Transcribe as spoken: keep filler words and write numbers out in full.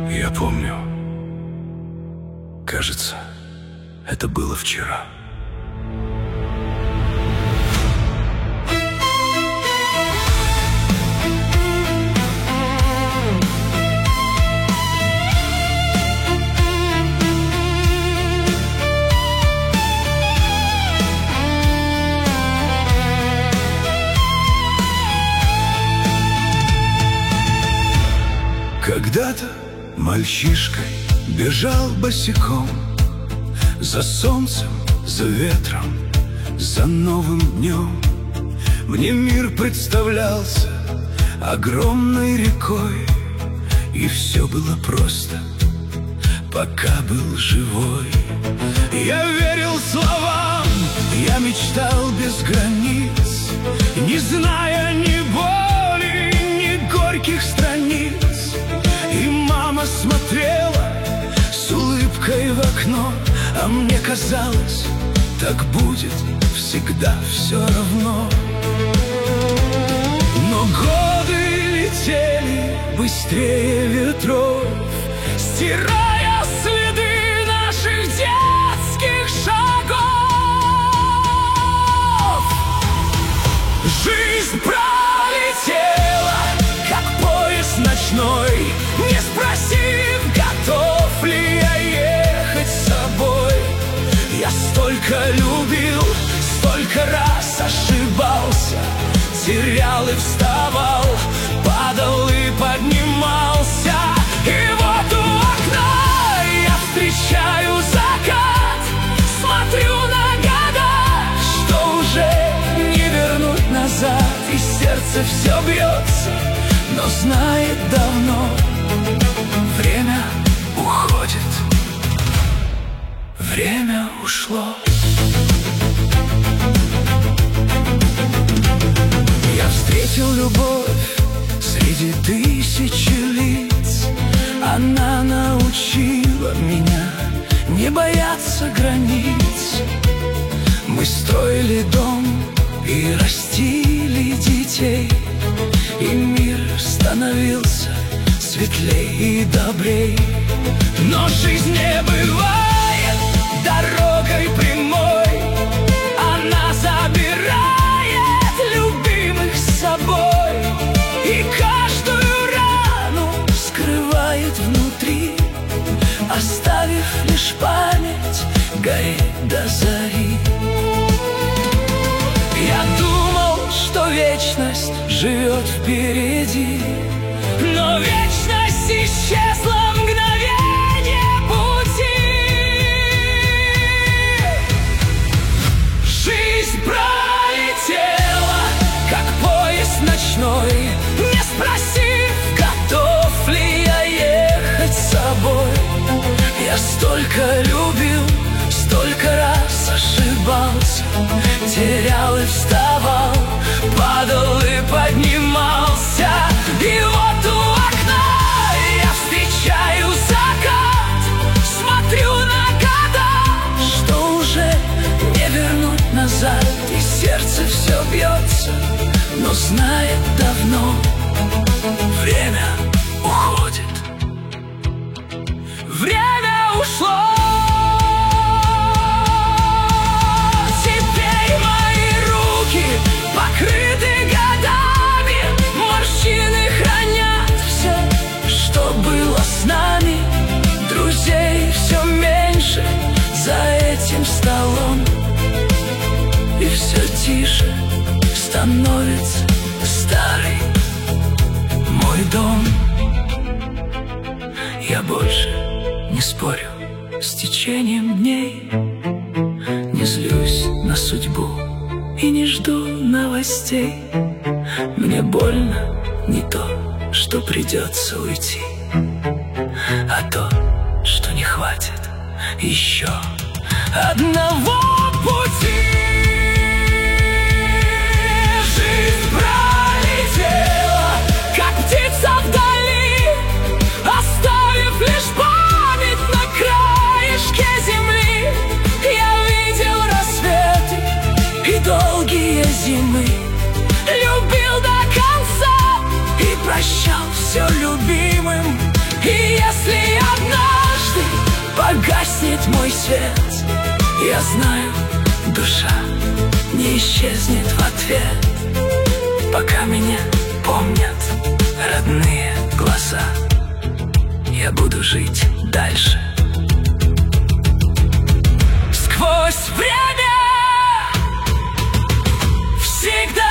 Я помню. Кажется, это было вчера. Когда-то мальчишкой бежал босиком за солнцем, за ветром, за новым днем. Мне мир представлялся огромной рекой, и все было просто, пока был живой. Я верил словам, я мечтал без границ, не зная ни боли, ни горьких страниц. И мама смотрела с улыбкой в окно, а мне казалось, так будет всегда все равно. Но годы летели быстрее ветров, стирая следы наших детских шагов. Жизнь пролетела, как поезд ночной, не спросив, готов ли я ехать с собой. Я столько любил, столько раз ошибался, терял и вставал, падал и поднимался. И вот у окна я встречаю закат, смотрю на года, что уже не вернуть назад. И сердце все бьется, но знает давно, время уходит, время ушло. Я встретил любовь среди тысячи лиц, она научила меня не бояться границ. Мы строили дом и растили детей, и мир становился светлей и добрей. Но жизнь не бывает дорогой прямой, она забирает любимых с собой, и каждую рану скрывает внутри, оставив лишь память гореть до зари. Я думал, что вечность живет впереди, но вечность исчезла в мгновение пути. Жизнь пролетела, как поезд ночной, не спросив, готов ли я ехать с собой. Я столько любил, столько раз ошибался, терял и вставал, падал и поднимался. И вот у окна я встречаю закат, смотрю на года, что уже не вернуть назад. И сердце все бьется, но знает давно, время уходит, время ушло. Теперь мои руки покрыты годами, морщины хранят все, что было с нами. Друзей все меньше за этим столом, и все тише становится старый мой дом. Я больше не спорю с течением дней, не злюсь на судьбу и не жду новостей. Мне больно не то, что придется уйти, а то, что не хватит еще одного пути. Жизнь пролетела, как птица вдали, оставив лишь память на краешке земли. Я видел рассветы и долгие зимы, любил до конца и прощал все любимым. И если отец. Я знаю, душа не исчезнет в ответ, пока меня помнят родные глаза. Я буду жить дальше. Сквозь время всегда